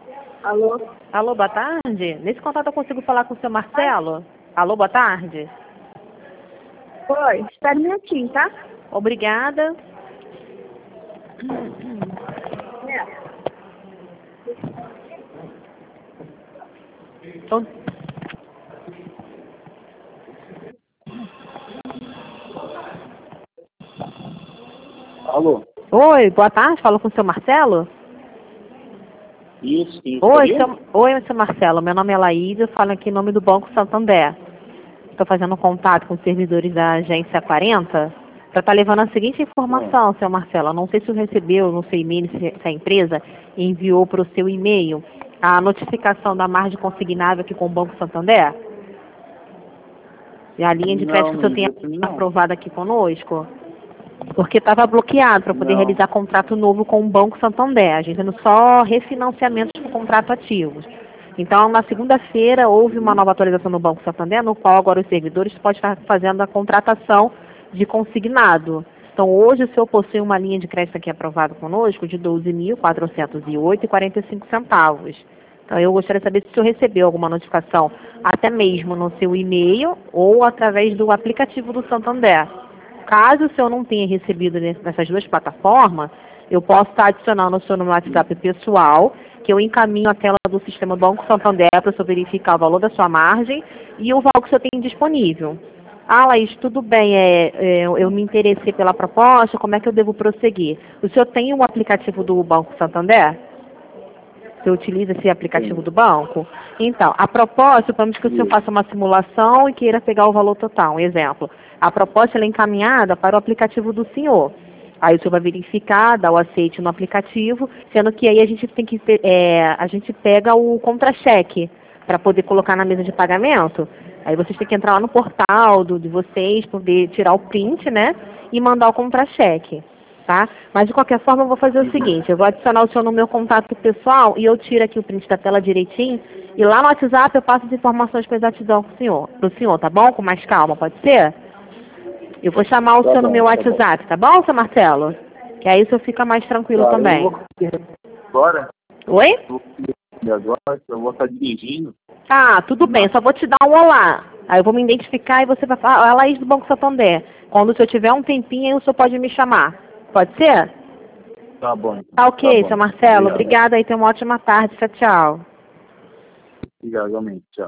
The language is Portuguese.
Alô? Alô, boa tarde. Nesse contato eu consigo falar com o seu Marcelo? Alô, boa tarde. Oi, espera um minutinho, tá? Obrigada. Então, Alô? oi, boa tarde. Falo com o seu Marcelo? Isso, Oi, seu Marcelo. Meu nome é Laís, eu falo aqui em nome do Banco Santander. Estou fazendo um contato com os servidores da agência 40 para estar levando a seguinte informação, seu Marcelo. Eu não sei se você recebeu no seu e-mail, se a empresa enviou para o seu e-mail a notificação da margem consignável aqui com o Banco Santander. E a linha de crédito que o senhor tem aprovado aqui conosco. Porque estava bloqueado para poder realizar contrato novo com o Banco Santander. A gente tendo só refinanciamentos com contrato ativos. Então, na segunda-feira, houve uma nova atualização no Banco Santander, no qual agora os servidores podem estar fazendo a contratação de consignado. Então, hoje o senhor possui uma linha de crédito aqui aprovada conosco de R$ 12.408,45. Então, eu gostaria de saber se o senhor recebeu alguma notificação, até mesmo no seu e-mail ou através do aplicativo do Santander. Caso o senhor não tenha recebido nessas duas plataformas, eu posso estar adicionando o senhor no WhatsApp pessoal, que eu encaminho a tela do sistema Banco Santander para o senhor verificar o valor da sua margem e o valor que o senhor tem disponível. Ah, Laís, tudo bem, eu me interessei pela proposta, como é que eu devo prosseguir? O senhor tem um aplicativo do Banco Santander? Você utiliza esse aplicativo do banco? Então, a proposta, vamos que o senhor faça uma simulação e queira pegar o valor total. Um exemplo, a proposta ela é encaminhada para o aplicativo do senhor. Aí o senhor vai verificar, dá o aceite no aplicativo, sendo que aí a gente tem que a gente pega o contra-cheque para poder colocar na mesa de pagamento. Aí vocês têm que entrar lá no portal de vocês, poder tirar o print, né? E mandar o contra-cheque. Tá? Mas de qualquer forma eu vou fazer o seguinte, eu vou adicionar o senhor no meu contato pessoal e eu tiro aqui o print da tela direitinho e lá no WhatsApp eu passo as informações com exatidão pro senhor, tá bom? Com mais calma, pode ser? Eu vou chamar o senhor no meu WhatsApp, tá bom, seu Marcelo? Que aí o senhor fica mais tranquilo também. Agora? Oi? Agora, eu vou estar dirigindo. Ah, tudo bem, eu só vou te dar um olá. Aí eu vou me identificar e você vai falar, a Laís do Banco Santander. Quando o senhor tiver um tempinho, aí o senhor pode me chamar. Pode ser? Tá bom. Tá ok, Tá seu bom. Marcelo. Obrigada aí, tenha uma ótima tarde. Tchau, tchau. Obrigado, igualmente. Tchau.